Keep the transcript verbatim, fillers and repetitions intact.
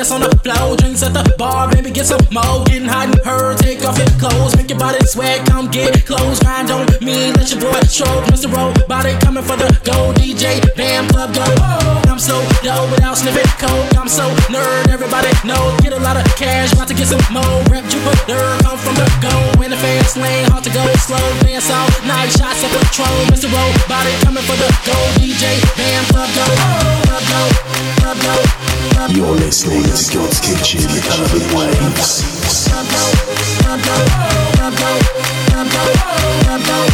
ass on the floor. Drinks at the bar, baby, get some more. Getting hot and her, take off your clothes. Make your body sweat, come get close. Grind on me, let your boy show. Mister Robot coming for the go. D J, bam, club go. I'm so dope without sniffing coke. I'm so nerd, everybody know. Get a lot of cash, about to get some more. Rep Jupiter, come from the go. In the fast lane, hard to go slow. Dance all night, shots of Patron. Mister Robot coming for the go. D J, bam, club go. Club go, club go, club go. You're listening to God's Kitchen with Urban Waves. Club go, club go, club go, club go, club go.